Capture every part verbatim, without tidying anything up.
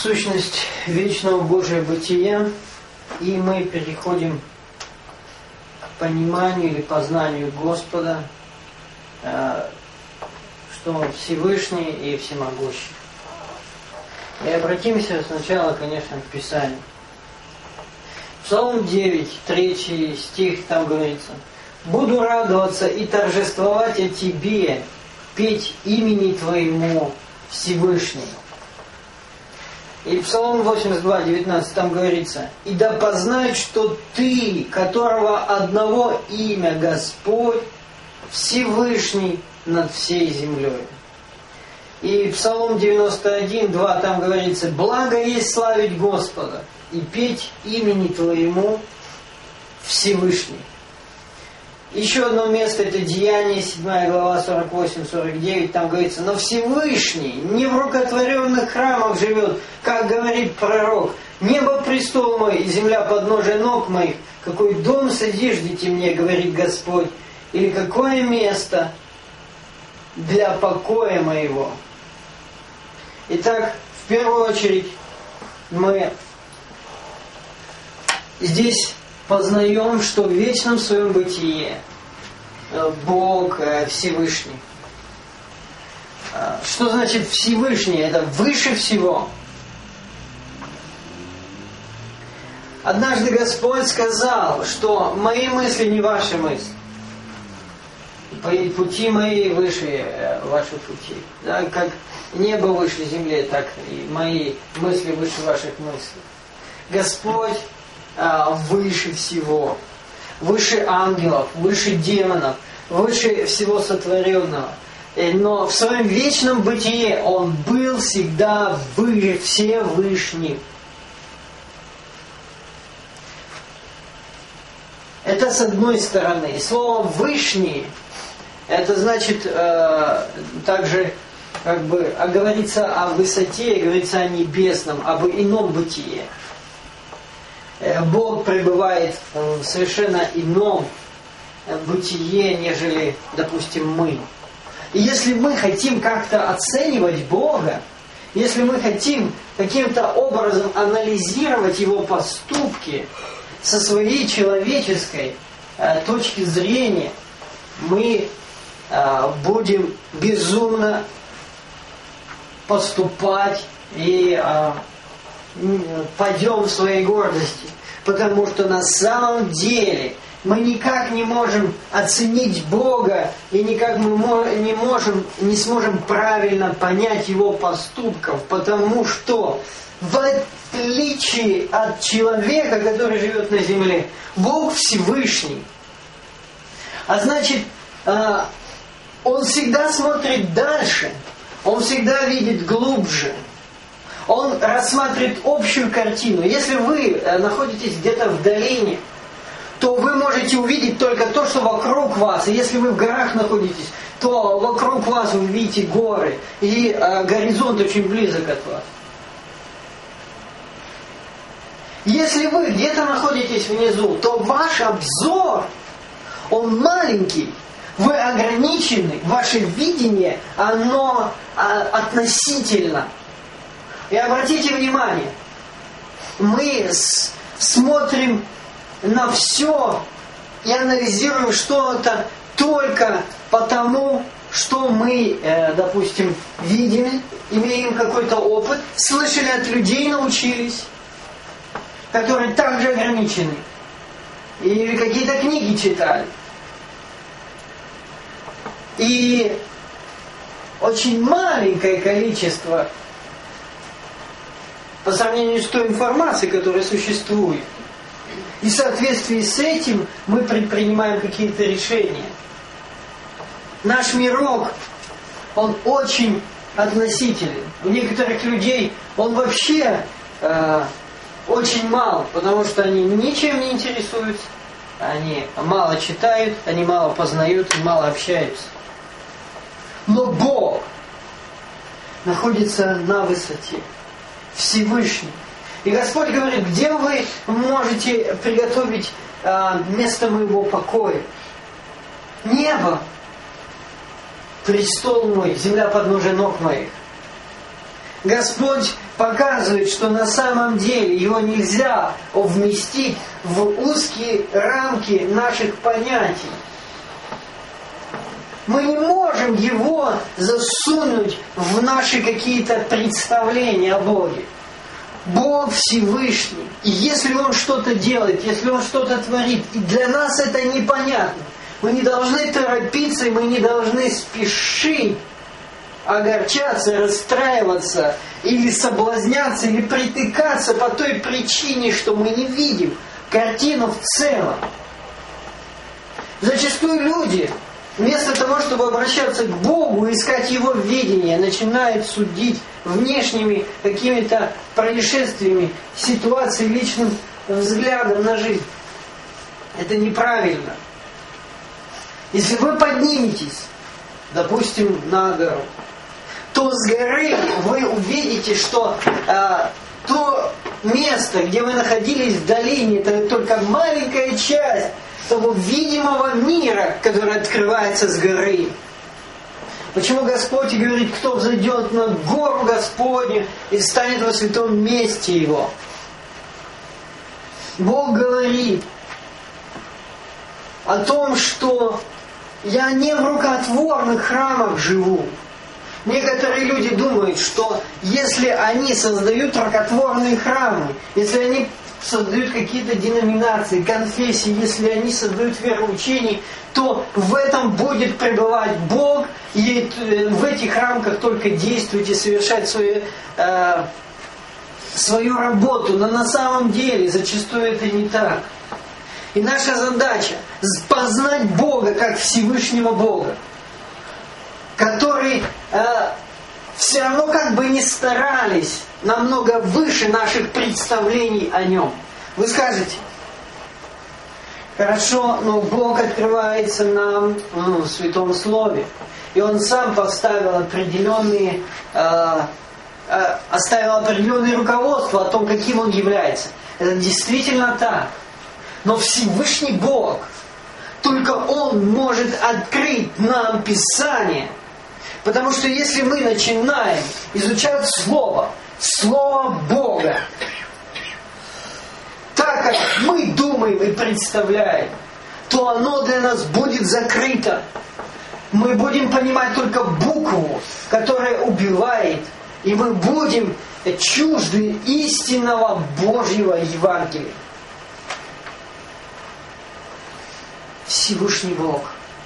сущность вечного Божия бытия, и мы переходим к пониманию или познанию Господа, что Он Всевышний и Всемогущий. И обратимся сначала, конечно, к Писанию. Псалом девять, третий стих, там говорится: «Буду радоваться и торжествовать о Тебе, петь имени Твоему, Всевышний». И Псалом восемьдесят два, девятнадцать, там говорится: «И да познают, что Ты, которого одного имя Господь, Всевышний над всей землей». И Псалом девяносто один, два, там говорится: «Благо есть славить Господа и петь имени Твоему, Всевышний». Еще одно место, это Деяния, седьмая глава, сорок восемь сорок девять, там говорится: «Но Всевышний не в рукотворенных храмах живет, как говорит пророк. Небо престол мой и земля подножие ног моих. Какой дом содержите мне, говорит Господь, или какое место для покоя моего». Итак, в первую очередь мы здесь познаем, что в вечном своем бытии Бог Всевышний. Что значит Всевышний? Это выше всего. Однажды Господь сказал, что мои мысли не ваши мысли. Пути мои выше ваших путей. Да, как небо выше земли, так и мои мысли выше ваших мыслей. Господь а, выше всего. Выше ангелов, выше демонов, выше всего сотворенного. Но в своем вечном бытии Он был всегда выше Всевышний. Это с одной стороны. Слово «вышний» это значит э, также как бы а говорится о высоте, говорится о небесном, об ином бытии. Бог пребывает в совершенно ином бытие, нежели, допустим, мы. И если мы хотим как-то оценивать Бога, если мы хотим каким-то образом анализировать Его поступки со своей человеческой э, точки зрения, мы э, будем безумно поступать и э, пойдем в своей гордости. Потому что на самом деле мы никак не можем оценить Бога и никак мы не можем, не сможем правильно понять Его поступков, потому что в отличие от человека, который живет на земле, Бог Всевышний. А значит, Он всегда смотрит дальше, Он всегда видит глубже. Он рассматривает общую картину. Если вы находитесь где-то в долине, то вы можете увидеть только то, что вокруг вас. И если вы в горах находитесь, то вокруг вас вы видите горы. И э, горизонт очень близок от вас. Если вы где-то находитесь внизу, то ваш обзор, он маленький. Вы ограничены. Ваше видение, оно а, относительно. И обратите внимание, мы с, смотрим на все и анализируем что-то только потому, что мы, э, допустим, видели, имеем какой-то опыт, слышали от людей, научились, которые также ограничены, или какие-то книги читали. И очень маленькое количество по сравнению с той информацией, которая существует. И в соответствии с этим мы предпринимаем какие-то решения. Наш мирок, он очень относителен. У некоторых людей он вообще э, очень мал, потому что они ничем не интересуются, они мало читают, они мало познают и мало общаются. Но Бог находится на высоте. Всевышний. И Господь говорит: где вы можете приготовить а, место моего покоя? Небо, престол мой, земля подножие ног моих. Господь показывает, что на самом деле его нельзя вместить в узкие рамки наших понятий. Мы не можем его засунуть в наши какие-то представления о Боге. Бог Всевышний. И если Он что-то делает, если Он что-то творит, и для нас это непонятно, мы не должны торопиться, и мы не должны спешить огорчаться, расстраиваться, или соблазняться, или притыкаться по той причине, что мы не видим картину в целом. Зачастую люди, вместо того, чтобы обращаться к Богу и искать Его видение, начинают судить внешними какими-то происшествиями, ситуацией, личным взглядом на жизнь. Это неправильно. Если вы подниметесь, допустим, на гору, то с горы вы увидите, что э, то место, где вы находились в долине, это только маленькая часть того видимого мира, который открывается с горы. Почему Господь говорит, кто взойдет на гору Господню и станет во святом месте Его? Бог говорит о том, что я не в рукотворных храмах живу. Некоторые люди думают, что если они создают рукотворные храмы, если они создают какие-то деноминации, конфессии, если они создают вероучения, то в этом будет пребывать Бог, и в этих рамках только действовать и совершать свою, э, свою работу. Но на самом деле зачастую это не так. И наша задача познать Бога как Всевышнего Бога, который э, все равно как бы не старались намного выше наших представлений о Нем. Вы скажете, хорошо, но Бог открывается нам ну, в Святом Слове. И Он сам поставил определенные, э, э, оставил определенные руководства о том, каким Он является. Это действительно так. Но Всевышний Бог, только Он может открыть нам Писание. Потому что если мы начинаем изучать Слово, Слово Бога, так как мы думаем и представляем, то оно для нас будет закрыто. Мы будем понимать только букву, которая убивает, и мы будем чужды истинного Божьего Евангелия. Всевышний Бог.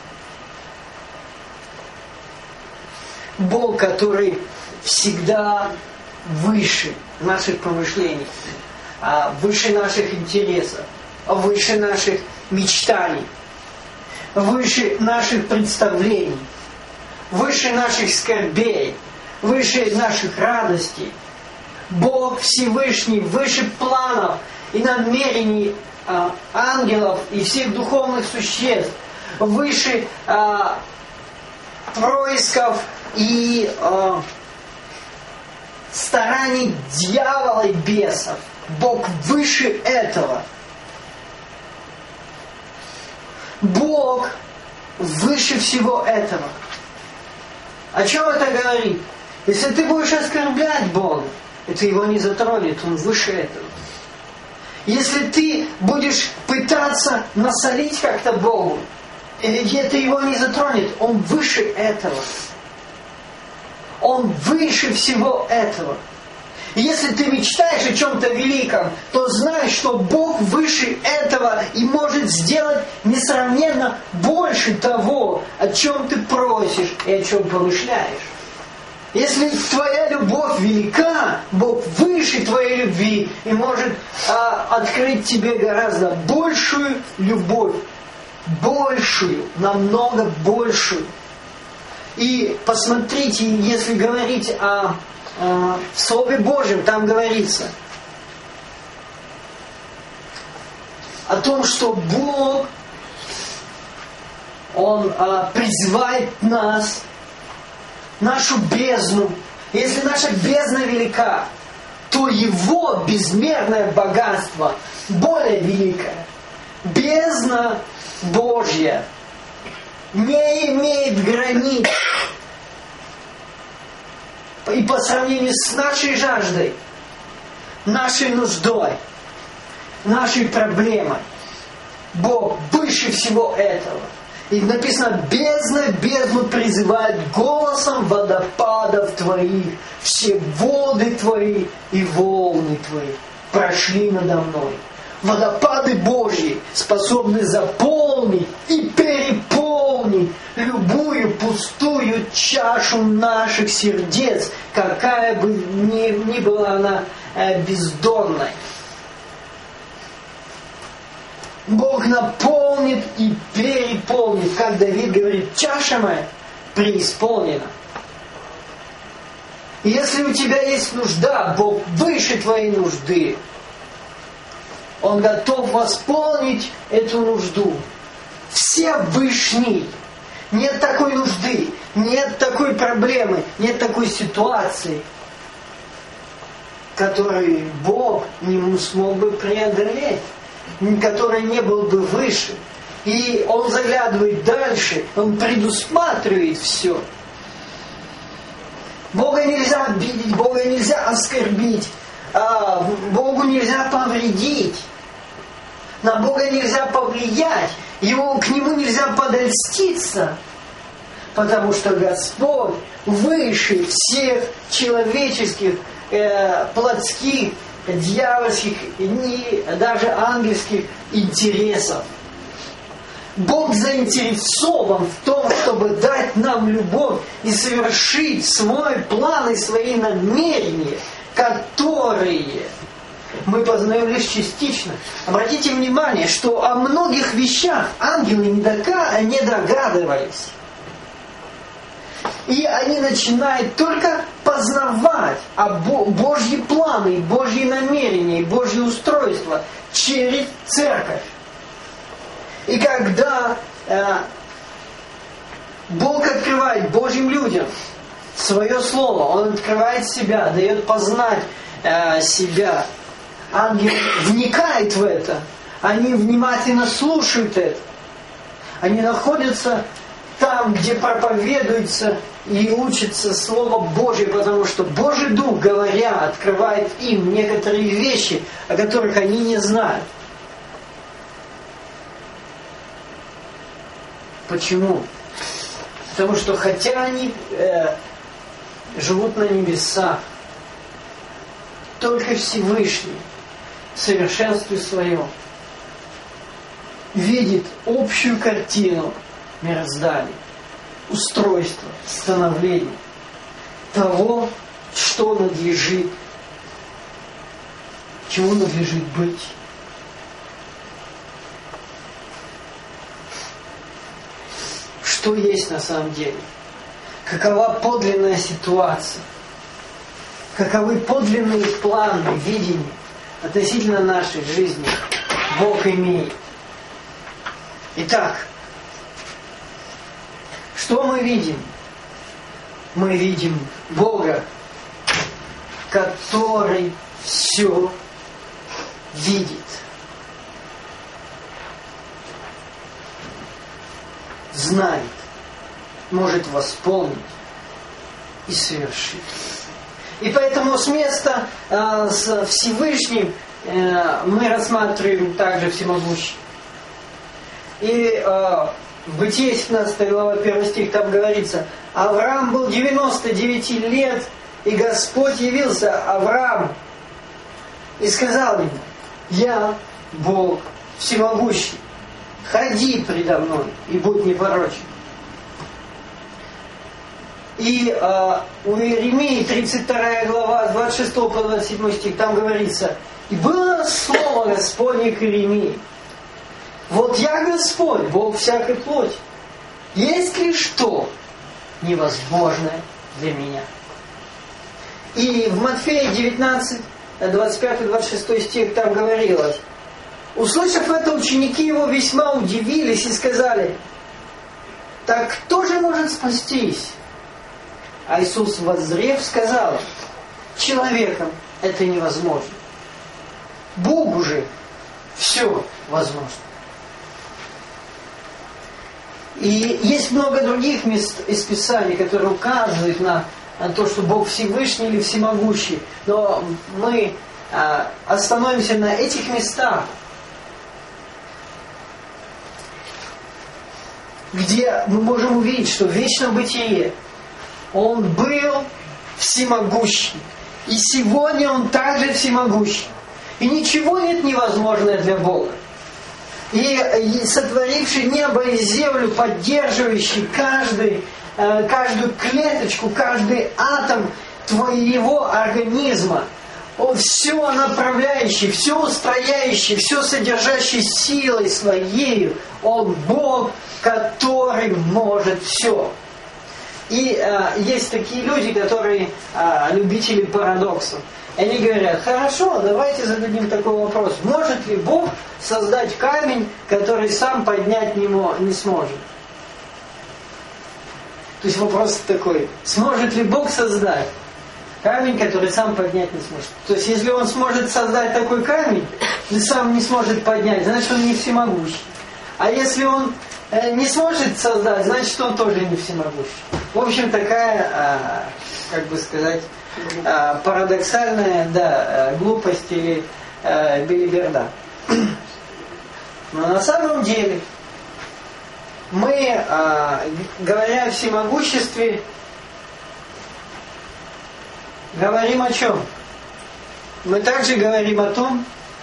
Бог, который всегда выше наших помышлений, выше наших интересов, выше наших мечтаний, выше наших представлений, выше наших скорбей, выше наших радостей. Бог Всевышний, выше планов и намерений а, ангелов и всех духовных существ, выше а, происков и а, стараний дьявола и бесов. Бог выше этого. Бог выше всего этого. О чем это говорит? Если ты будешь оскорблять Бога, это Его не затронет, Он выше этого. Если ты будешь пытаться насолить как-то Богу, это Его не затронет, Он выше этого. Он выше всего этого. И если ты мечтаешь о чем-то великом, то знай, что Бог выше этого и может сделать несравненно больше того, о чем ты просишь и о чем помышляешь. Если твоя любовь велика, Бог выше твоей любви и может а, открыть тебе гораздо большую любовь. Большую, намного большую. И посмотрите, если говорить о, о Слове Божьем, там говорится о том, что Бог, Он а, призывает нас, нашу бездну. Если наша бездна велика, то Его безмерное богатство более великое. Бездна Божья не имеет границ. И по сравнению с нашей жаждой, нашей нуждой, нашей проблемой, Бог выше всего этого. И написано, бездна бездну призывает голосом водопадов твоих, все воды твои и волны твои прошли надо мной. Водопады Божьи способны заполнить и переполнить любую пустую чашу наших сердец, какая бы ни, ни была она э, бездонной. Бог наполнит и переполнит, как Давид говорит, чаша моя преисполнена. И если у тебя есть нужда, Бог выше твоей нужды. Он готов восполнить эту нужду. Всевышний. Нет такой нужды, нет такой проблемы, нет такой ситуации, которую Бог не смог бы преодолеть, который не был бы выше. И Он заглядывает дальше, Он предусматривает все. Бога нельзя обидеть, Бога нельзя оскорбить, Богу нельзя повредить, на Бога нельзя повлиять, его, к Нему нельзя подольститься, потому что Господь выше всех человеческих, э, плотских, дьявольских и даже ангельских интересов. Бог заинтересован в том, чтобы дать нам любовь и совершить свой план и свои намерения, которые мы познаем лишь частично. Обратите внимание, что о многих вещах ангелы не догадывались. И они начинают только познавать Божьи планы, Божьи намерения, Божьи устройства через церковь. И когда э, Бог открывает Божьим людям свое слово, Он открывает себя, дает познать э, себя. Ангел вникает в это, они внимательно слушают это. Они находятся там, где проповедуется и учится Слово Божье, потому что Божий Дух, говоря, открывает им некоторые вещи, о которых они не знают. Почему? Потому что хотя они э, живут на небесах, только Всевышний в совершенстве своем видит общую картину мироздания, устройства, становления того, что надлежит, чему надлежит быть. Что есть на самом деле? Какова подлинная ситуация? Каковы подлинные планы, видения относительно нашей жизни Бог имеет? Итак, что мы видим? Мы видим Бога, который все видит. Знает, может восполнить и совершить. И поэтому с места э, с Всевышним э, мы рассматриваем также всемогущий. И э, в Бытие семнадцатая глава первый стих там говорится: Авраам был девяносто девять лет, и Господь явился Аврааму и сказал ему: я Бог всемогущий, ходи предо мной и будь непорочен. И э, у Иеремии тридцать вторая глава, двадцать шестой по двадцать седьмой стих, там говорится: и было слово Господне к Иеремии: вот я Господь, Бог всякой плоти. Есть ли что невозможное для меня? И в Матфея девятнадцать, двадцать пятый двадцать шестой стих там говорилось: услышав это, ученики его весьма удивились и сказали: так кто же может спастись? А Иисус, воззрев, сказал: человеком это невозможно. Богу же все возможно. И есть много других мест из Писания, которые указывают на то, что Бог Всевышний или Всемогущий. Но мы а, остановимся на этих местах, где мы можем увидеть, что в вечном бытие Он был всемогущий. И сегодня Он также всемогущий. И ничего нет невозможного для Бога. И, и сотворивший небо и землю, поддерживающий каждый, э, каждую клеточку, каждый атом твоего организма, Он все направляющий, все устрояющий, все содержащий силой своей, Он Бог, который может все. И э, есть такие люди, которые э, любители парадоксов. Они говорят: хорошо, давайте зададим такой вопрос. Может ли Бог создать камень, который сам поднять не, не сможет? То есть вопрос такой: сможет ли Бог создать камень, который сам поднять не сможет? То есть если Он сможет создать такой камень, и сам не сможет поднять, значит Он не всемогущий. А если Он э, не сможет создать, значит Он тоже не всемогущий. В общем, такая, э, как бы сказать, э, парадоксальная, да, э, глупость или э, белиберда. Но на самом деле мы, э, говоря о всемогуществе, говорим о чем? Мы также говорим о том,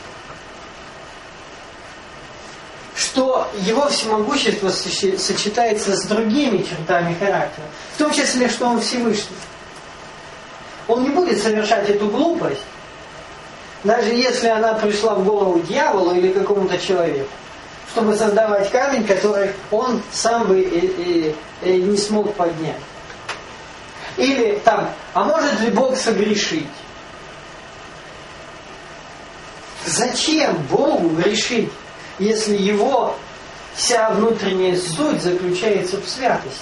что Его всемогущество сочетается с другими чертами характера, в том числе, что Он Всевышний. Он не будет совершать эту глупость, даже если она пришла в голову дьяволу или какому-то человеку, чтобы создавать камень, который он сам бы и, и, и не смог поднять. Или там: а может ли Бог согрешить? Зачем Богу грешить, если Его вся внутренняя суть заключается в святости?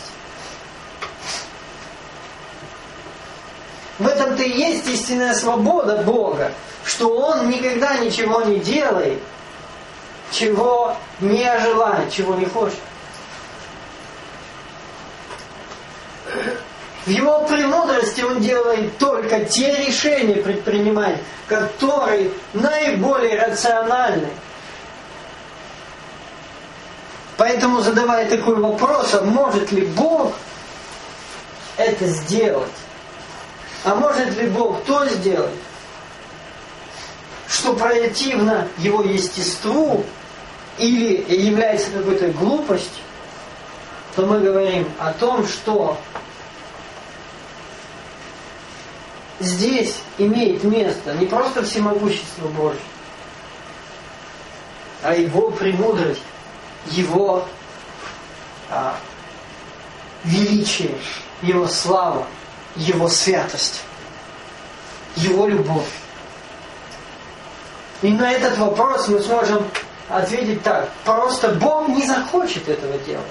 В этом-то и есть истинная свобода Бога, что Он никогда ничего не делает, чего не желает, чего не хочет. В Его премудрости Он делает только те решения предпринимать, которые наиболее рациональны. Поэтому, задавая такой вопрос: а может ли Бог это сделать? А может ли Бог то сделать, что противно Его естеству или является какой-то глупостью? То мы говорим о том, что здесь имеет место не просто всемогущество Божье, а Его премудрость, Его а, величие, Его слава, Его святость, Его любовь. И на этот вопрос мы сможем ответить так: просто Бог не захочет этого делать.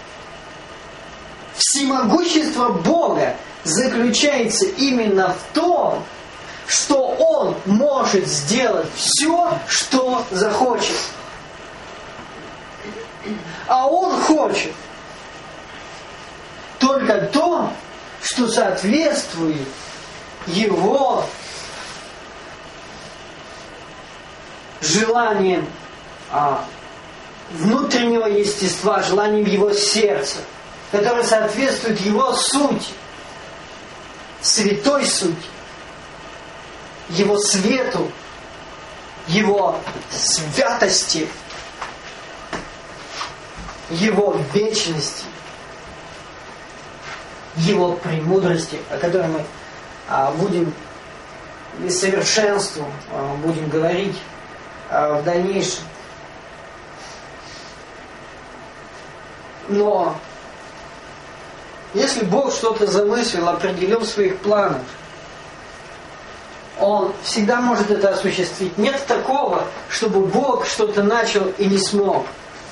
Всемогущество Бога заключается именно в том, что Он может сделать все, что захочет. А Он хочет только то, что соответствует Его желаниям а, внутреннего естества, желаниям Его сердца, которое соответствует Его сути, святой сути, Его свету, Его святости, Его вечности, Его премудрости, о которой мы а, будем и совершенству а, будем говорить а, в дальнейшем. Но если Бог что-то замыслил, определил в своих планах, Он всегда может это осуществить. Нет такого, чтобы Бог что-то начал и не смог.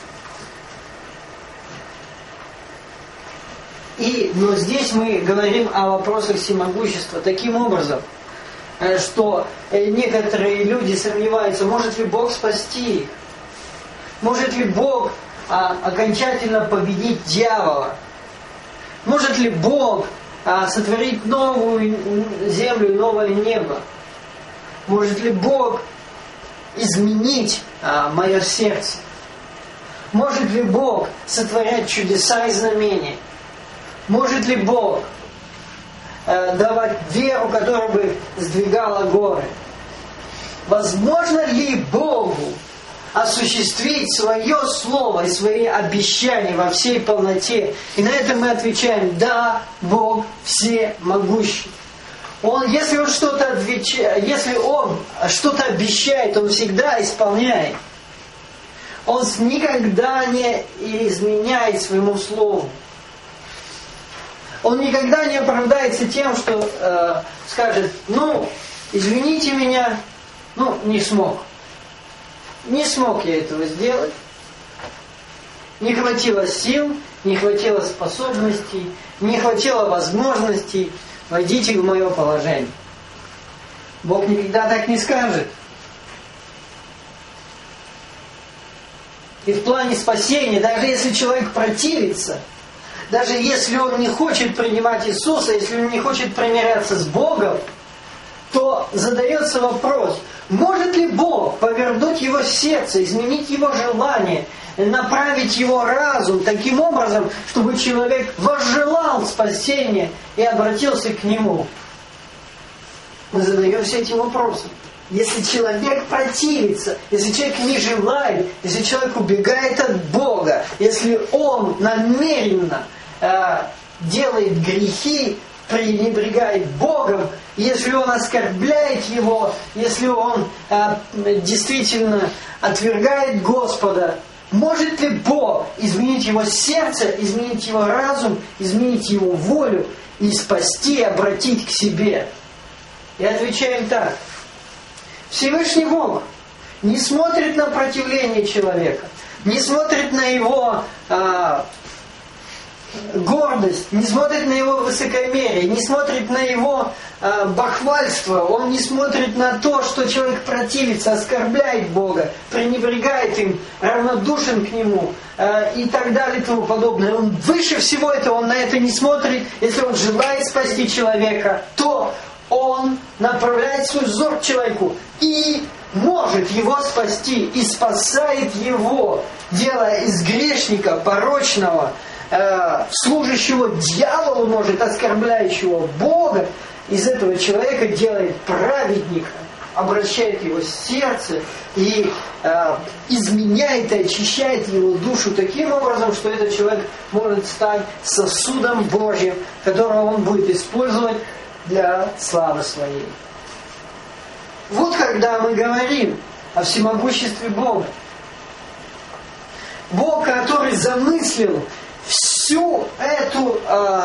И, но здесь мы говорим о вопросах всемогущества таким образом, что некоторые люди сомневаются, может ли Бог спасти их, может ли Бог а, окончательно победить дьявола, может ли Бог а, сотворить новую землю и новое небо? Может ли Бог изменить а, мое сердце? Может ли Бог сотворять чудеса и знамения? Может ли Бог э, давать веру, которая бы сдвигала горы? Возможно ли Богу осуществить свое слово и свои обещания во всей полноте? И на это мы отвечаем: да, Бог всемогущий. Он, если Он что-то отвечает, если Он что-то обещает, Он всегда исполняет. Он никогда не изменяет своему слову. Он никогда не оправдается тем, что э, скажет: ну, извините меня, ну, не смог. Не смог я этого сделать. Не хватило сил, не хватило способностей, не хватило возможностей. Войдите в мое положение. Бог никогда так не скажет. И в плане спасения, даже если человек противится, даже если он не хочет принимать Иисуса, если он не хочет примиряться с Богом, то задается вопрос: может ли Бог повернуть его сердце, изменить его желание, направить его разум таким образом, чтобы человек возжелал спасения и обратился к Нему? Мы задаемся этим вопросом. Если человек противится, если человек не желает, если человек убегает от Бога, если он намеренно э, делает грехи, пренебрегает Богом, если он оскорбляет Его, если он э, действительно отвергает Господа, может ли Бог изменить его сердце, изменить его разум, изменить его волю и спасти, обратить к себе? И отвечаем так. Всевышний Бог не смотрит на противление человека, не смотрит на его а, гордость, не смотрит на его высокомерие, не смотрит на его а, бахвальство. Он не смотрит на то, что человек противится, оскорбляет Бога, пренебрегает им, равнодушен к Нему а, и так далее и тому подобное. Он выше всего этого, он на это не смотрит. Если он желает спасти человека, то он направляет свой взор к человеку и может его спасти, и спасает его, делая из грешника порочного, э, служащего дьяволу, может, оскорбляющего Бога, из этого человека делает праведника, обращает его сердце и э, изменяет и очищает его душу таким образом, что этот человек может стать сосудом Божьим, которого он будет использовать для славы своей. Вот когда мы говорим о всемогуществе Бога. Бог, который замыслил всю эту э,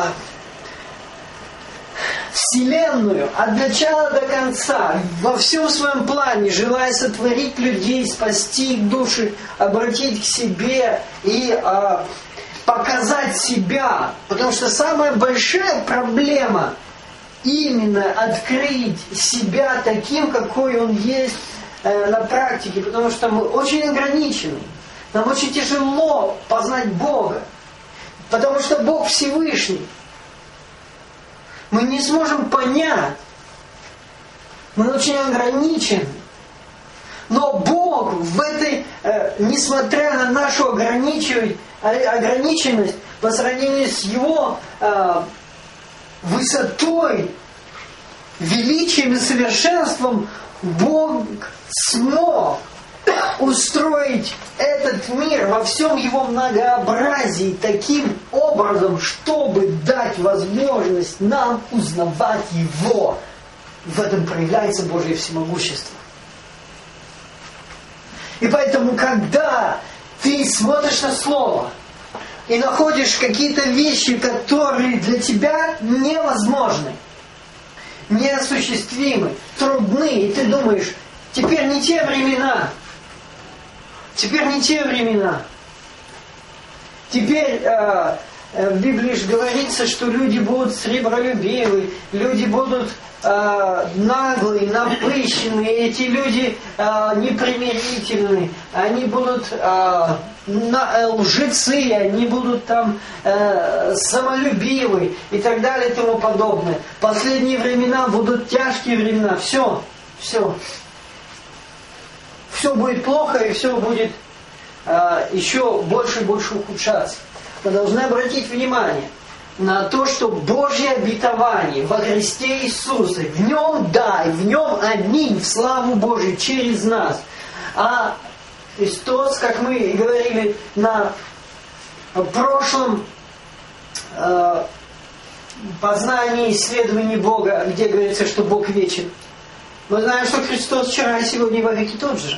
вселенную от начала до конца, во всем своем плане, желая сотворить людей, спасти их души, обратить к себе и э, показать себя. Потому что самая большая проблема именно открыть себя таким, какой он есть э, на практике, потому что мы очень ограничены. Нам очень тяжело познать Бога, потому что Бог Всевышний. Мы не сможем понять, мы очень ограничены. Но Бог в этой, э, несмотря на нашу ограниченность по сравнению с Его э, высотой, величием и совершенством, Бог смог устроить этот мир во всем его многообразии таким образом, чтобы дать возможность нам узнавать Его. В этом проявляется Божье всемогущество. И поэтому, когда ты смотришь на Слово и находишь какие-то вещи, которые для тебя невозможны, неосуществимы, трудны, и ты думаешь: теперь не те времена, теперь не те времена, теперь э, В Библии же говорится, что люди будут сребролюбивы, люди будут э, наглые, напыщенные, эти люди э, непримирительны, они будут э, на, э, лжецы, они будут там э, самолюбивы и так далее и тому подобное. Последние времена будут тяжкие времена. Все, все. Все будет плохо и все будет э, еще больше и больше ухудшаться. Мы должны обратить внимание на то, что Божье обетование во Христе Иисусе, в Нем да, и в Нем одним, в славу Божию, через нас. А Христос, как мы говорили на прошлом э, познании, исследовании Бога, где говорится, что Бог вечен, мы знаем, что Христос вчера и сегодня и во веки тот же.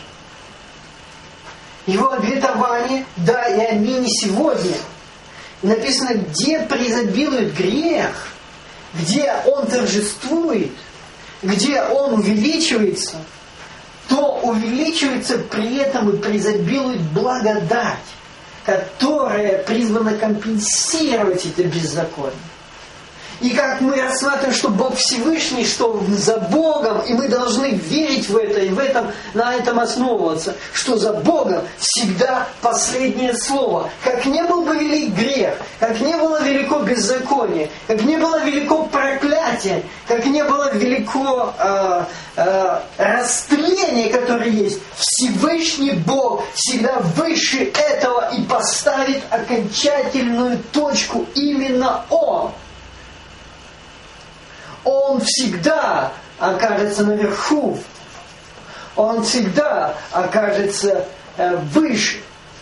Его обетование да, и аминь и сегодня. Написано, где преизобилует грех, где он торжествует, где он увеличивается, то увеличивается при этом и преизобилует благодать, которая призвана компенсировать это беззаконие. И как мы рассматриваем, что Бог Всевышний, что за Богом, и мы должны верить в это, и в этом, на этом основываться, что за Богом всегда последнее слово. Как не был бы велик грех, как не было велико беззаконие, как не было велико проклятие, как не было велико э, э, растление, которое есть, Всевышний Бог всегда выше этого и поставит окончательную точку именно Он. Он всегда окажется наверху. Он всегда окажется э, выше.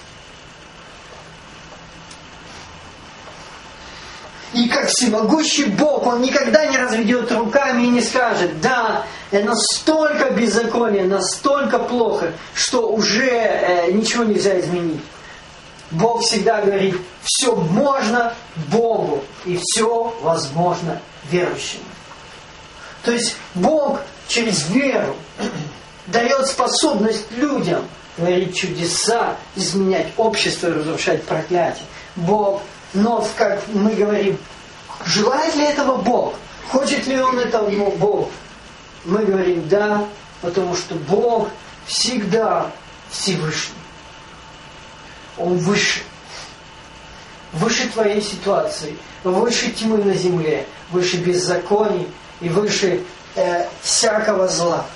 И как всемогущий Бог, Он никогда не разведет руками и не скажет, да, настолько беззаконие, настолько плохо, что уже э, ничего нельзя изменить. Бог всегда говорит, все можно Богу, и все возможно верующим. То есть Бог через веру дает способность людям творить чудеса, изменять общество и разрушать проклятие. Бог, но, как мы говорим, желает ли этого Бог? Хочет ли Он этого Бог? Мы говорим да, потому что Бог всегда Всевышний. Он выше. Выше твоей ситуации, выше тьмы на земле, выше беззаконий и выше э, всякого зла.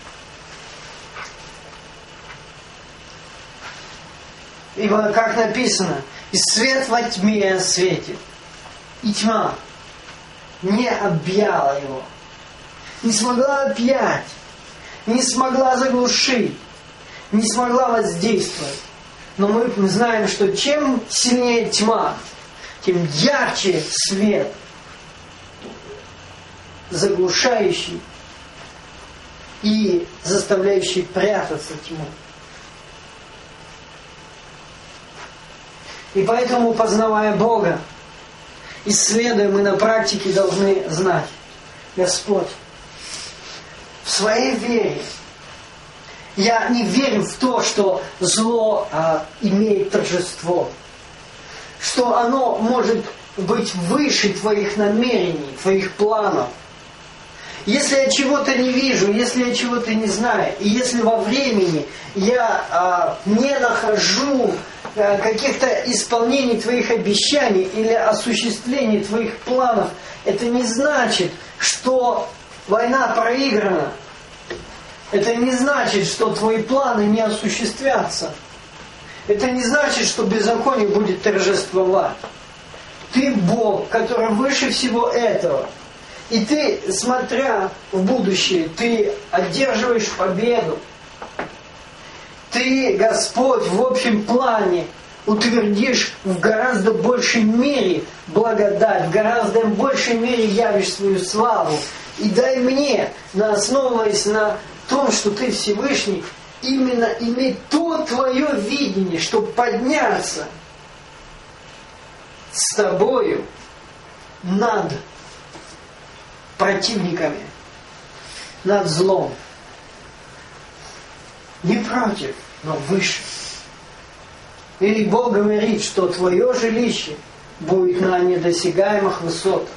Ибо, как написано, и свет во тьме светит, и тьма не объяла его, не смогла объять, не смогла заглушить, не смогла воздействовать. Но мы знаем, что чем сильнее тьма, тем ярче свет, заглушающий и заставляющий прятаться тьму. И поэтому, познавая Бога, исследуя, мы на практике должны знать, Господь, в своей вере я не верю в то, что зло а, имеет торжество, что оно может быть выше твоих намерений, твоих планов. Если я чего-то не вижу, если я чего-то не знаю, и если во времени я а, не нахожу а, каких-то исполнений твоих обещаний или осуществлений твоих планов, это не значит, что война проиграна. Это не значит, что твои планы не осуществятся. Это не значит, что беззаконие будет торжествовать. Ты Бог, который выше всего этого. И ты, смотря в будущее, ты одерживаешь победу. Ты, Господь, в общем плане утвердишь в гораздо большей мере благодать, в гораздо большей мере явишь свою славу. И дай мне, основываясь на том, что ты Всевышний, именно иметь то твое видение, чтобы подняться с тобою над противниками, над злом. Не против, но выше. И Бог говорит, что твое жилище будет на недосягаемых высотах.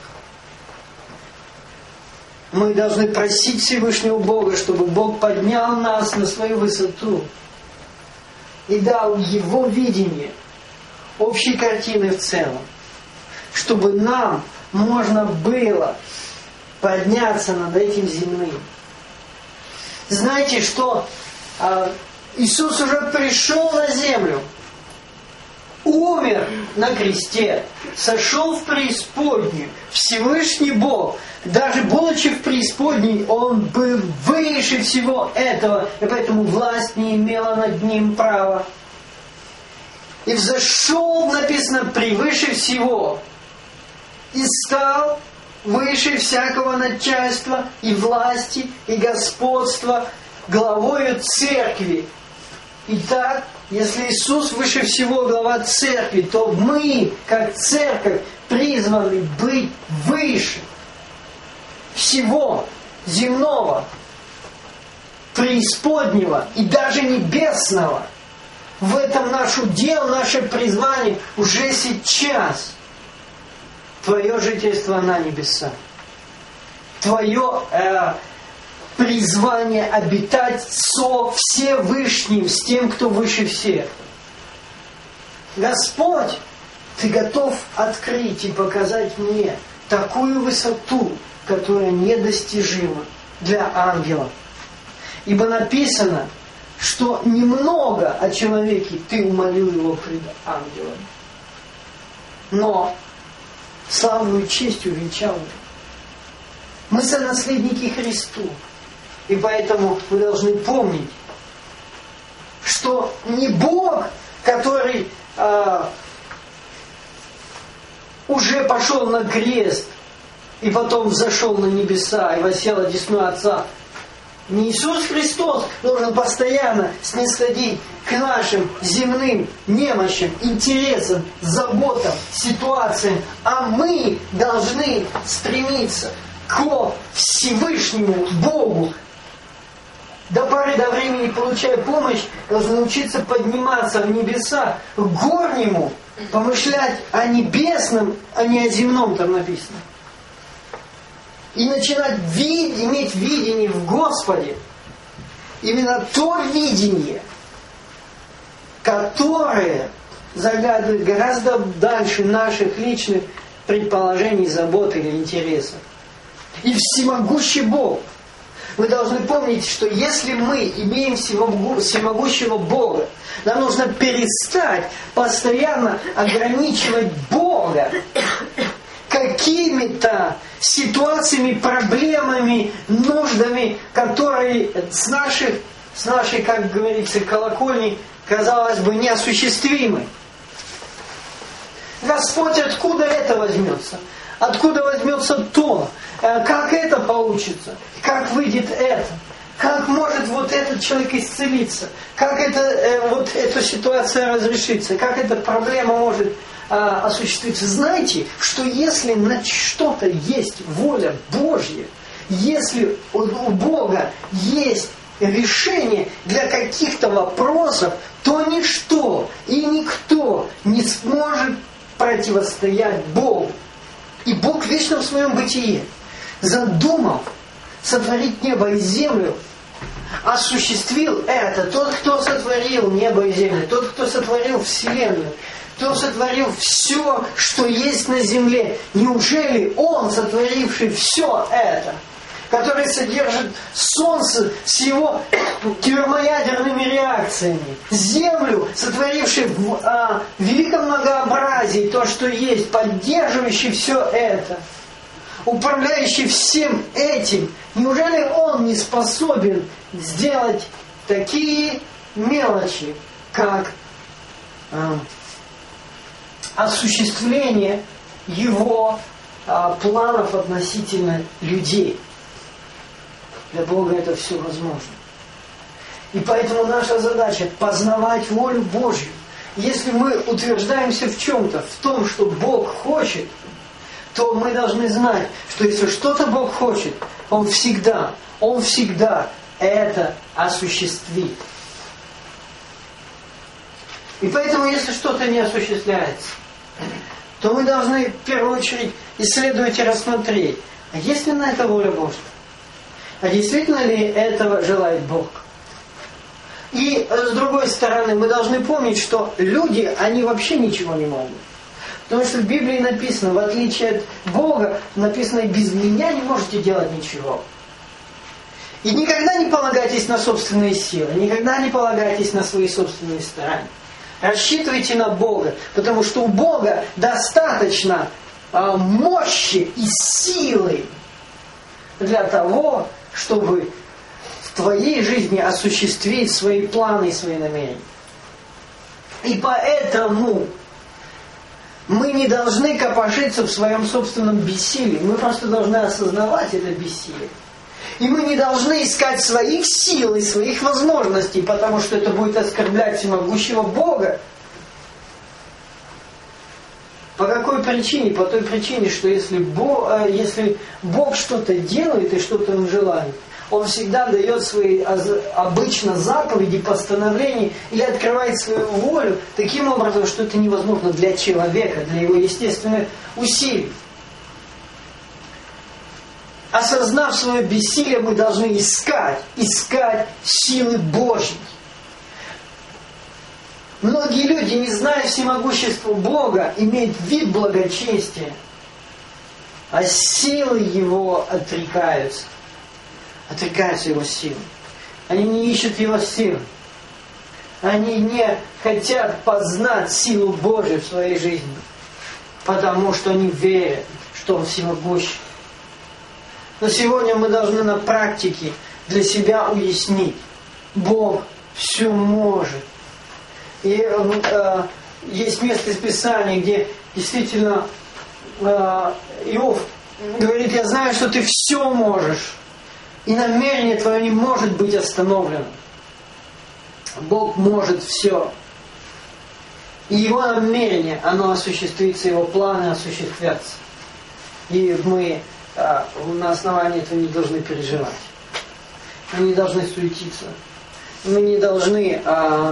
Мы должны просить Всевышнего Бога, чтобы Бог поднял нас на свою высоту и дал Его видение общей картины в целом, чтобы нам можно было подняться над этим земным. Знаете, что а, Иисус уже пришел на землю, умер на кресте, сошел в преисподнюю. Всевышний Бог, даже будучи в преисподней, Он был выше всего этого, и поэтому власть не имела над Ним права. И взошел, написано, превыше всего, и стал выше всякого начальства и власти и господства главою церкви. Итак, если Иисус выше всего глава церкви, то мы, как церковь, призваны быть выше всего земного, преисподнего и даже небесного. В этом наш удел, наше призвание уже сейчас. Твое жительство на небесах. Твое э, призвание обитать со Всевышним, с тем, кто выше всех. Господь, Ты готов открыть и показать мне такую высоту, которая недостижима для ангелов. Ибо написано, что немного о человеке Ты умолил его пред ангелами, но славную честью венчал его. Мы сонаследники Христу. И поэтому вы должны помнить, что не Бог, который э, уже пошел на крест и потом взошел на небеса и воссел одесную Отца, не Иисус Христос должен постоянно снисходить к нашим земным немощам, интересам, заботам, ситуациям, а мы должны стремиться к Всевышнему Богу. До поры до времени, получая помощь, должны учиться подниматься в небеса к горнему, помышлять о небесном, а не о земном, там написано. И начинать вид, иметь видение в Господе. Именно то видение, которое заглядывает гораздо дальше наших личных предположений, забот или интересов. И всемогущий Бог. Вы должны помнить, что если мы имеем всемогущего Бога, нам нужно перестать постоянно ограничивать Бога какими-то ситуациями, проблемами, нуждами, которые с, наших, с нашей, как говорится, колокольни, казалось бы, неосуществимы. Господь, откуда это возьмется? Откуда возьмется то? Как это получится? Как выйдет это? Как может вот этот человек исцелиться? Как это, вот эта ситуация разрешится? Как эта проблема может а, осуществиться? Знаете, что если на что-то есть воля Божья, если у, у Бога есть решение для каких-то вопросов, то ничто и никто не сможет противостоять Богу. И Бог вечно в своем бытие задумал сотворить небо и землю, осуществил это. Тот, кто сотворил небо и землю, тот, кто сотворил Вселенную, кто сотворил все, что есть на земле. Неужели Он, сотворивший все это, который содержит Солнце с его термоядерными реакциями, Землю, сотворивший в а, великом многообразии то, что есть, поддерживающий все это, управляющий всем этим, неужели Он не способен сделать такие мелочи, как а, осуществление Его а, планов относительно людей? Для Бога это все возможно. И поэтому наша задача познавать волю Божью. Если мы утверждаемся в чем-то, в том, что Бог хочет, то мы должны знать, что если что-то Бог хочет, Он всегда, Он всегда это осуществит. И поэтому, если что-то не осуществляется, то мы должны в первую очередь исследовать и рассмотреть, а есть ли на это воля Божья? А действительно ли этого желает Бог? И с другой стороны, мы должны помнить, что люди, они вообще ничего не могут. Потому что в Библии написано, в отличие от Бога, написано, без меня не можете делать ничего. И никогда не полагайтесь на собственные силы, никогда не полагайтесь на свои собственные старания. Рассчитывайте на Бога, потому что у Бога достаточно э, мощи и силы для того, чтобы в твоей жизни осуществить свои планы и свои намерения. И поэтому мы не должны копошиться в своем собственном бессилии. Мы просто должны осознавать это бессилие. И мы не должны искать своих сил и своих возможностей, потому что это будет оскорблять всемогущего Бога. По какой причине? По той причине, что если Бог, если Бог что-то делает и что-то Он желает, Он всегда дает свои обычно заповеди, постановления или открывает свою волю таким образом, что это невозможно для человека, для его естественных усилий. Осознав свое бессилие, мы должны искать, искать силы Божьей. Многие люди, не зная всемогущества Бога, имеют вид благочестия, а силы Его отрекаются. Отрекаются Его силы. Они не ищут Его силы. Они не хотят познать силу Божию в своей жизни, потому что они верят, что Он всемогущий. Но сегодня мы должны на практике для себя уяснить: Бог все может. И э, есть место из Писания, где действительно э, Иов говорит: я знаю, что ты все можешь, и намерение твое не может быть остановлено. Бог может все. И Его намерение, оно осуществится, Его планы осуществятся. И мы э, на основании этого не должны переживать. Мы не должны суетиться. Мы не должны э,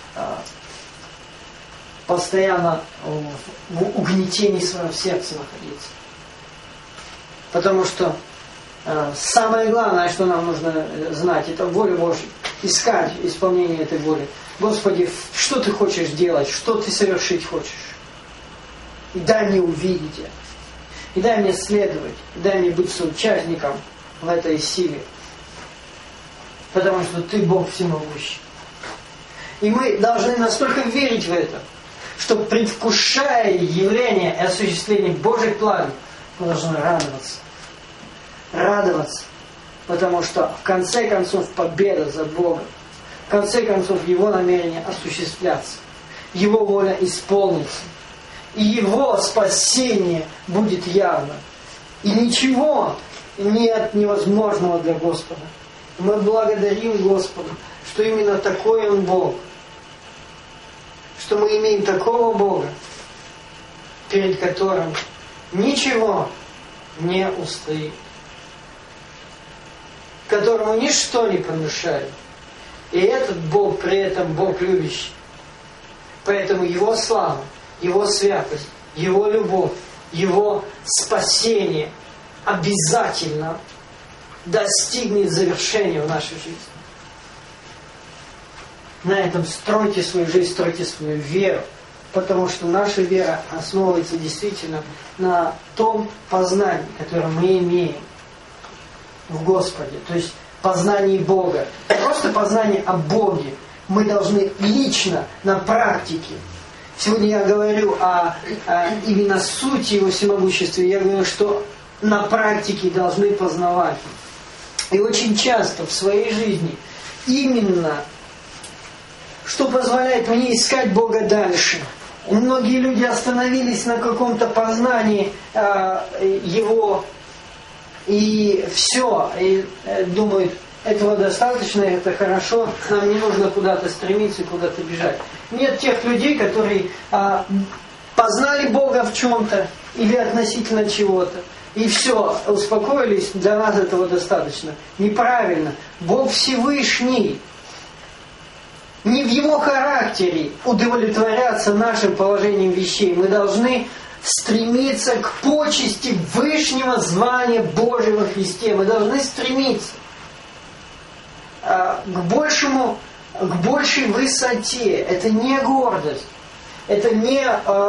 постоянно в угнетении своего сердца находиться. Потому что э, самое главное, что нам нужно знать, это воля Божья. Искать исполнение этой воли. Господи, что Ты хочешь делать, что Ты совершить хочешь. И дай мне увидеть это. И дай мне следовать. И дай мне быть соучастником в этой силе. Потому что Ты Бог всемогущий. И мы должны настолько верить в это, что, предвкушая явление и осуществление Божьих планов, мы должны радоваться. Радоваться. Потому что в конце концов победа за Богом. В конце концов Его намерение осуществляться. Его воля исполнится. И Его спасение будет явно. И ничего нет невозможного для Господа. Мы благодарим Господа, что именно такой Он Бог. Что мы имеем такого Бога, перед которым ничего не устоит. Которому ничто не помешает. И этот Бог при этом Бог любящий. Поэтому Его слава, Его святость, Его любовь, Его спасение обязательно достигнет завершения в нашей жизни. На этом стройте свою жизнь, стройте свою веру. Потому что наша вера основывается действительно на том познании, которое мы имеем в Господе. То есть познание Бога. Не просто познание о Боге. Мы должны лично, на практике. Сегодня я говорю о, о именно сути Его всемогущества. Я говорю, что на практике должны познавать. И очень часто в своей жизни именно что позволяет мне искать Бога дальше. Многие люди остановились на каком-то познании э, Его, и все, и э, думают, этого достаточно, это хорошо, нам не нужно куда-то стремиться, куда-то бежать. Нет тех людей, которые э, познали Бога в чем-то или относительно чего-то, и все, успокоились, для нас этого достаточно. Неправильно. Бог Всевышний. Не в Его характере удовлетворяться нашим положением вещей. Мы должны стремиться к почести вышнего звания Божьего во Христе. Мы должны стремиться к большему, к большей высоте. Это не гордость, это не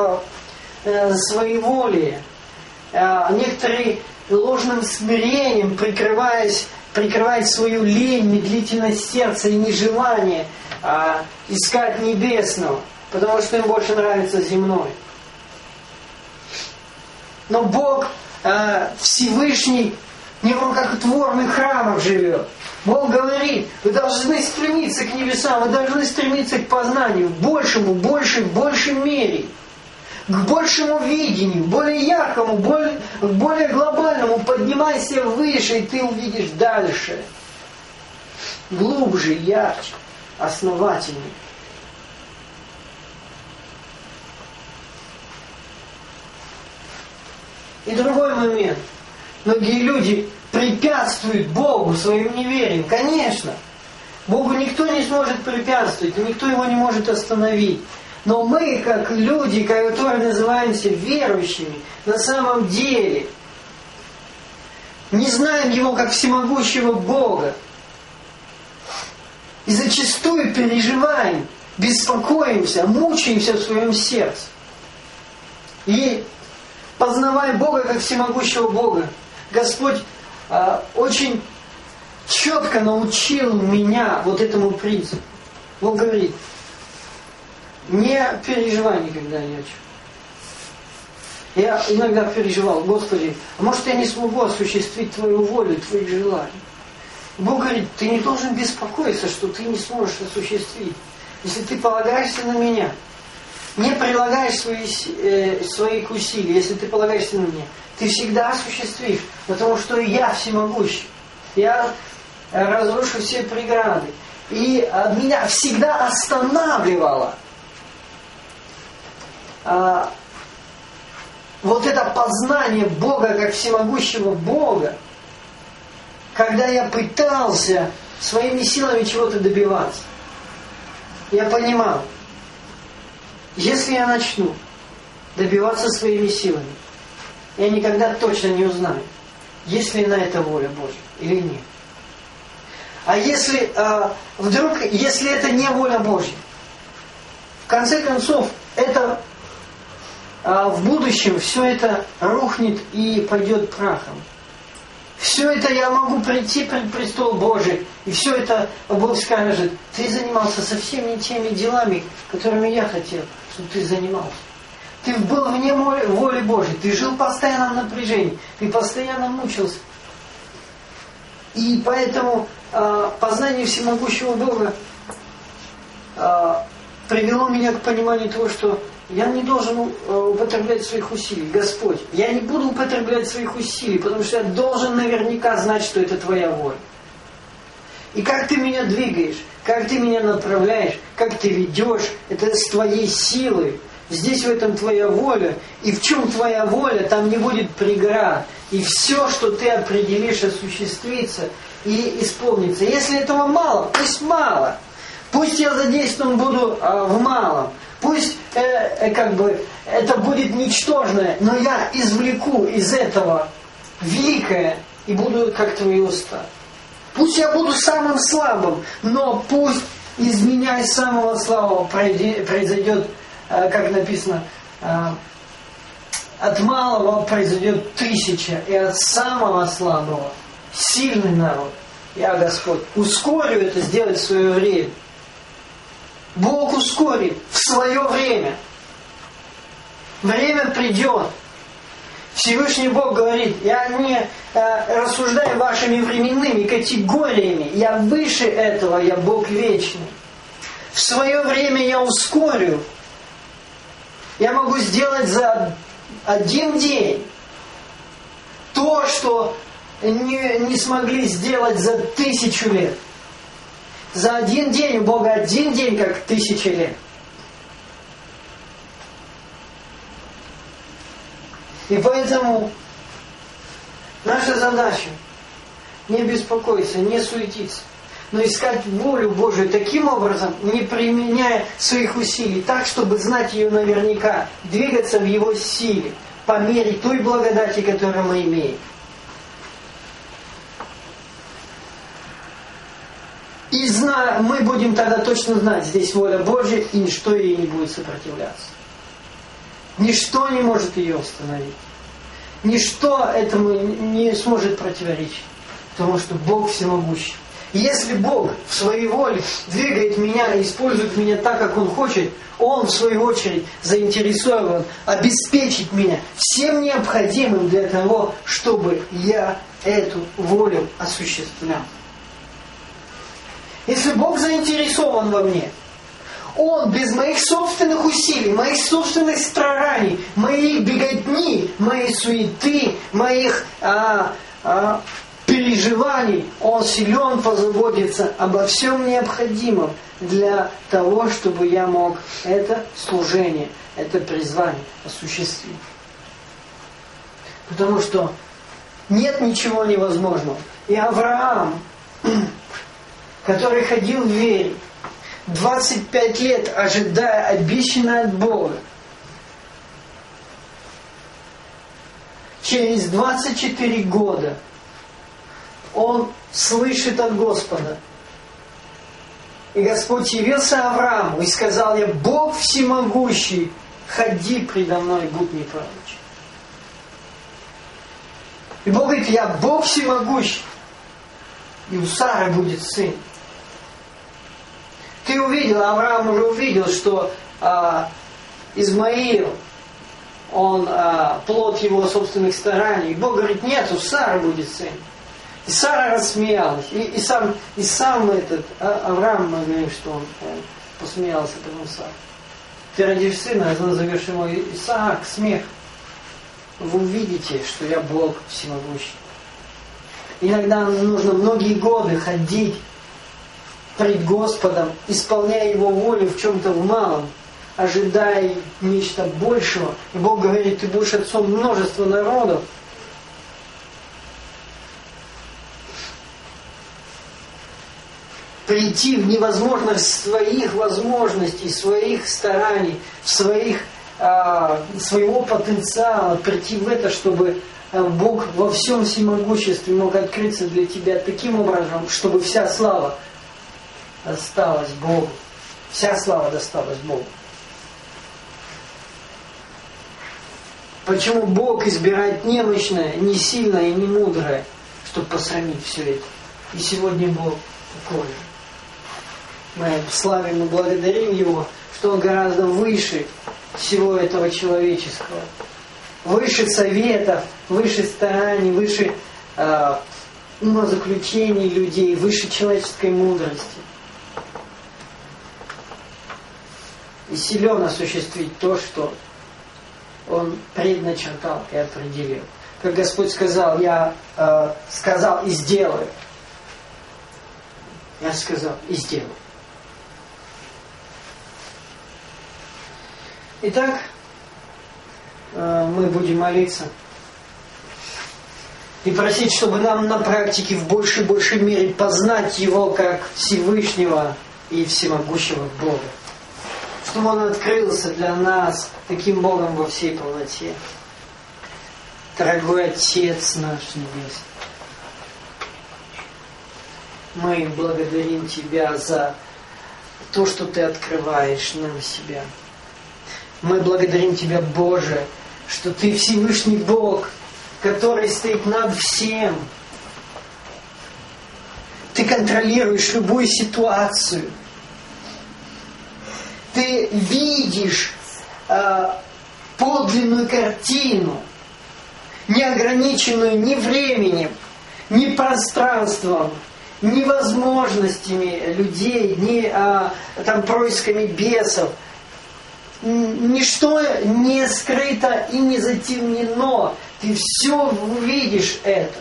своеволие. Некоторые ложным смирением, прикрываясь, прикрывают свою лень, медлительность сердца и нежелание а, искать небесного, потому что им больше нравится земной. Но Бог а, Всевышний не в рукотворных храмах живет. Бог говорит, вы должны стремиться к небесам, вы должны стремиться к познанию, большему, больше, в большей мере. К большему видению, более яркому, более, более глобальному. Поднимайся выше, и ты увидишь дальше. Глубже, ярче, основательнее. И другой момент. Многие люди препятствуют Богу своим неверием. Конечно, Богу никто не сможет препятствовать, никто его не может остановить. Но мы, как люди, которые называемся верующими, на самом деле не знаем Его как всемогущего Бога. И зачастую переживаем, беспокоимся, мучаемся в своем сердце. И познавая Бога как всемогущего Бога, Господь э, очень четко научил меня вот этому принципу. Он говорит, не переживай никогда ни о чем. Я иногда переживал, Господи, а может я не смогу осуществить Твою волю, Твои желания. Бог говорит, ты не должен беспокоиться, что ты не сможешь осуществить. Если ты полагаешься на меня, не прилагаешь свои, э, своих усилий, если ты полагаешься на меня, ты всегда осуществишь, потому что я всемогущий. Я разрушу все преграды. И меня всегда останавливало а, вот это познание Бога как всемогущего Бога, когда я пытался своими силами чего-то добиваться. Я понимал, если я начну добиваться своими силами, я никогда точно не узнаю, есть ли на это воля Божья или нет. А если а, вдруг, если это не воля Божья, в конце концов, это а, в будущем все это рухнет и пойдет прахом. Все это я могу прийти пред престол Божий, и все это Бог скажет, ты занимался совсем не теми делами, которыми я хотел, чтобы ты занимался. Ты был вне воли Божьей, ты жил в постоянном напряжении, ты постоянно мучился. И поэтому э, познание всемогущего Бога э, привело меня к пониманию того, что я не должен употреблять своих усилий. Господь, я не буду употреблять своих усилий, потому что я должен наверняка знать, что это Твоя воля. И как Ты меня двигаешь, как Ты меня направляешь, как Ты ведешь, это с Твоей силой. Здесь в этом Твоя воля. И в чем Твоя воля, там не будет преград. И все, что Ты определишь, осуществится и исполнится. Если этого мало, пусть мало. Пусть я задействован буду а, в малом. Пусть э, э, как бы это будет ничтожное, но я извлеку из этого великое и буду как Твои уста. Пусть я буду самым слабым, но пусть из меня, из самого слабого произойдет, э, как написано, э, от малого произойдет тысяча, и от самого слабого сильный народ. Я, Господь, ускорю это сделать в свое время. Бог ускорит в свое время. Время придет. Всевышний Бог говорит, я не э, рассуждаю вашими временными категориями, я выше этого, я Бог вечный. В свое время я ускорю. Я могу сделать за один день то, что не, не смогли сделать за тысячу лет. За один день у Бога один день, как тысяча лет. И поэтому наша задача не беспокоиться, не суетиться. но искать волю Божию таким образом, не применяя своих усилий, так, чтобы знать ее наверняка, двигаться в Его силе, по мере той благодати, которую мы имеем. И зна... мы будем тогда точно знать, здесь воля Божья, и ничто ей не будет сопротивляться. Ничто не может ее остановить. Ничто этому не сможет противоречить. Потому что Бог всемогущий. И если Бог в своей воле двигает меня и использует меня так, как Он хочет, Он, в свою очередь, заинтересован обеспечить меня всем необходимым для того, чтобы я эту волю осуществлял. Если Бог заинтересован во мне, Он без моих собственных усилий, моих собственных стараний, моей беготни, моей суеты, моих а, а, переживаний, Он силен позаботиться обо всем необходимом для того, чтобы я мог это служение, это призвание осуществить. Потому что нет ничего невозможного. И Авраам, который ходил в вере, двадцать пять лет ожидая обещанное от Бога, через двадцать четыре года он слышит от Господа. И Господь явился Аврааму и сказал: «Я Бог всемогущий, ходи предо мной, будь неправеден». И Бог говорит: «Я Бог всемогущий, и у Сары будет сын». Ты увидел, Авраам уже увидел, что а, Измаил, он а, плод его собственных стараний. И Бог говорит: нет, у Сары будет сын. И Сара рассмеялась. И, и, сам, и сам этот а, Авраам, мы говорим, что он, он посмеялся потом Сара. Ты родишь сына, а назовешь ему Исаак, смех. Вы увидите, что я Бог всемогущий. Иногда нужно многие годы ходить пред Господом, исполняя Его волю в чем-то в малом, ожидая нечто большего. И Бог говорит: ты будешь отцом множества народов. Прийти в невозможность своих возможностей, своих стараний, своих, а, своего потенциала, прийти в это, чтобы Бог во всем всемогуществе мог открыться для тебя таким образом, чтобы вся слава досталась Богу. Вся слава досталась Богу. Почему Бог избирает немощное, не сильное и не мудрое, чтобы посрамить все это? И сегодня Бог такой же. Мы славим и благодарим Его, что Он гораздо выше всего этого человеческого. Выше советов, выше стараний, выше э, умозаключений людей, выше человеческой мудрости. И силен осуществить то, что Он предначертал и определил. Как Господь сказал: я э, сказал и сделаю. Я сказал и сделаю. Итак, э, мы будем молиться и просить, чтобы нам на практике в большей и большей мере познать Его как Всевышнего и Всемогущего Бога. Чтобы Он открылся для нас таким Богом во всей полноте. Дорогой Отец наш Небесный, мы благодарим Тебя за то, что Ты открываешь нам себя. Мы благодарим Тебя, Боже, что Ты Всевышний Бог, который стоит над всем. Ты контролируешь любую ситуацию. Ты видишь э, подлинную картину, не ограниченную ни временем, ни пространством, ни возможностями людей, ни э, там, происками бесов. Ничто не скрыто и не затемнено. Ты все увидишь это.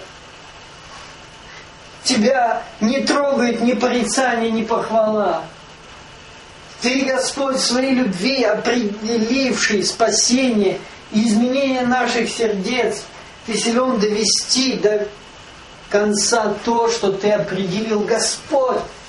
Тебя не трогает ни порицание, ни похвала. Ты, Господь, в своей любви, определивший спасение и изменение наших сердец, Ты силен довести до конца то, что Ты определил, Господь.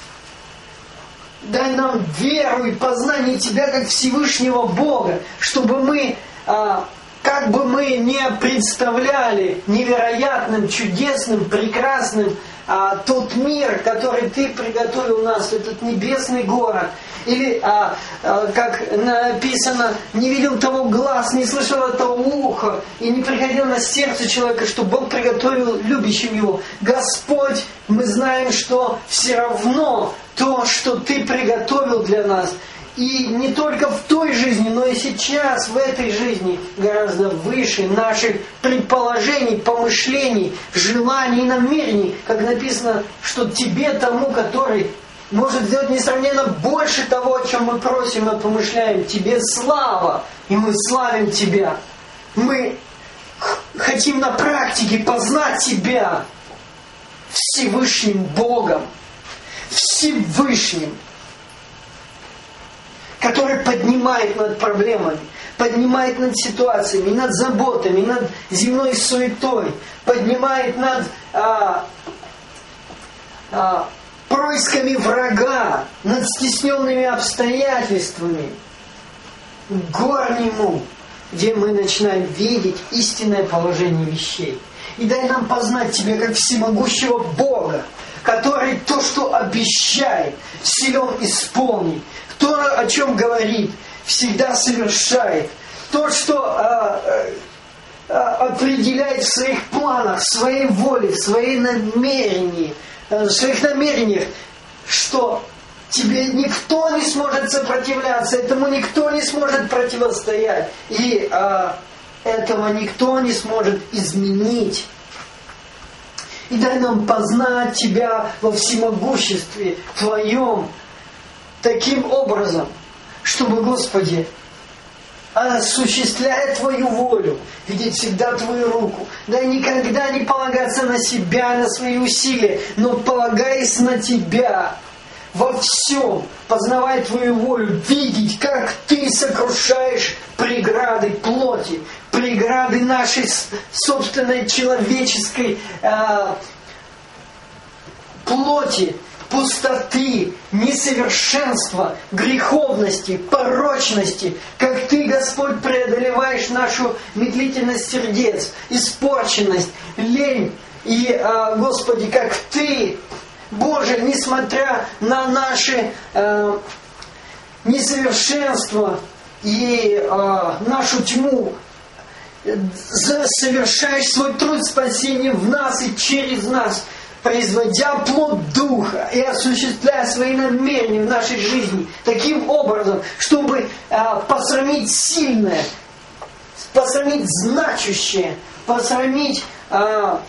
дай нам веру и познание Тебя как Всевышнего Бога, чтобы мы, а, как бы мы не представляли невероятным, чудесным, прекрасным а, тот мир, который Ты приготовил нас, этот небесный город. Или, а, а, как написано, не видел того глаз, не слышал этого уха, и не приходил на сердце человека, что Бог приготовил любящим его. Господь, мы знаем, что все равно то, что Ты приготовил для нас, и не только в той жизни, но и сейчас, в этой жизни, гораздо выше наших предположений, помышлений, желаний и намерений, как написано, что Тебе, тому, который может сделать несравненно больше того, о чем мы просим и помышляем. Тебе слава, и мы славим Тебя. Мы хотим на практике познать Тебя Всевышним Богом, Всевышним, который поднимает над проблемами, поднимает над ситуациями, над заботами, над земной суетой, поднимает над а, а, происками врага, над стесненными обстоятельствами, к горнему, где мы начинаем видеть истинное положение вещей. И дай нам познать Тебя как всемогущего Бога, который то, что обещает, силен исполнить, то, о чем говорит, всегда совершает, то, что а, а, определяет в своих планах, в своей воле, в своей намерении, в своих намерениях, что Тебе никто не сможет сопротивляться, этому никто не сможет противостоять, и а, этого никто не сможет изменить. И дай нам познать Тебя во всемогуществе Твоем таким образом, чтобы, Господи, осуществляя Твою волю, видеть всегда Твою руку, да никогда не полагаться на себя, на свои усилия, но полагаясь на Тебя во всем, познавая Твою волю, видеть, как Ты сокрушаешь преграды плоти, преграды нашей собственной человеческой э, плоти, пустоты, несовершенства, греховности, порочности, как Ты, Господь, преодолеваешь нашу медлительность сердец, испорченность, лень. И, а, Господи, как Ты, Боже, несмотря на наши а, несовершенства и а, нашу тьму, совершаешь свой труд спасения в нас и через нас, производя плод Духа и осуществляя свои намерения в нашей жизни таким образом, чтобы а, посрамить сильное, посрамить значущее, посрамить а,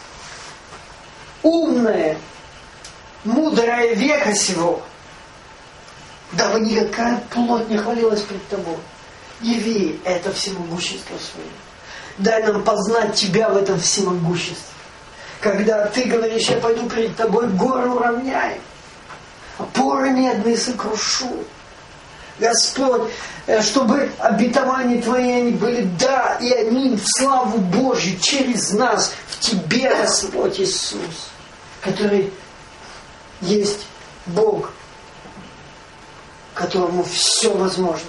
умное, мудрое века сего, дабы никакая плоть не хвалилась пред Тобой. Яви это всемогущество свое. Дай нам познать Тебя в этом всемогуществе. Когда Ты говоришь, я пойду перед Тобой, горы уравняю, опоры медные сокрушу. Господь, чтобы обетования Твои они были да и аминь в славу Божью через нас, в Тебе, Господь Иисус, который есть Бог, которому все возможно.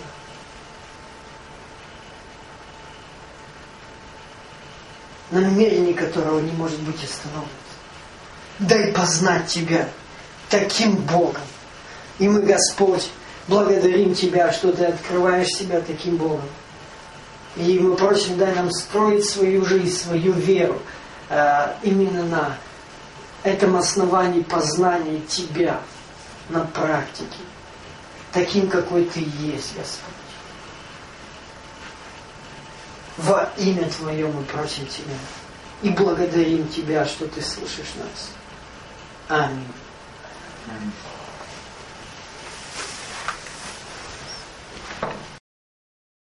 Намерение которого не может быть остановлено. Дай познать Тебя таким Богом. И мы, Господь, благодарим Тебя, что Ты открываешь себя таким Богом. И мы просим, дай нам строить свою жизнь, свою веру э, именно на этом основании познания Тебя на практике. Таким, какой Ты есть, Господь. Во имя Твое мы просим Тебя и благодарим Тебя, что Ты слышишь нас. Аминь. Аминь.